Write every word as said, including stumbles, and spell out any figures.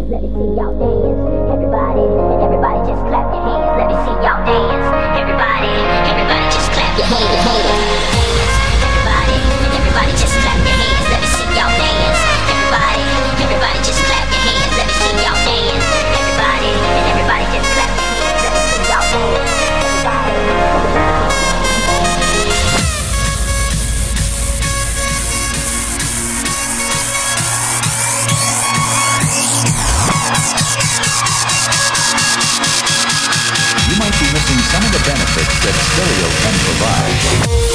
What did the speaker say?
hands, let me see y'all dance. Everybody, everybody just clap your hands, let me see y'all dance. Everybody, everybody just clap your hands. Everybody, everybody just clap your hands, let me see y'all dance. Everybody, everybody just clap your hands, let me see y'all dance. Everybody, everybody just clap your hands, let me see y'all dance. You might be missing some of the benefits that stereo can provide.